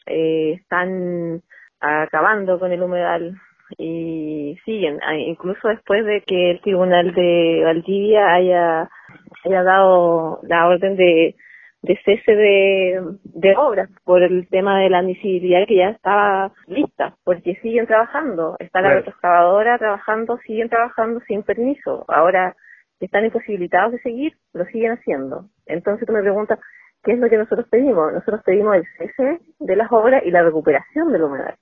están acabando con el humedal y siguen, incluso después de que el Tribunal de Valdivia haya dado la orden de cese de obras por el tema de la admisibilidad que ya estaba lista, porque siguen trabajando, está la retroexcavadora trabajando, siguen trabajando sin permiso, ahora que están imposibilitados de seguir, lo siguen haciendo. Entonces tú me preguntas, ¿qué es lo que nosotros pedimos? Nosotros pedimos el cese de las obras y la recuperación del humedal.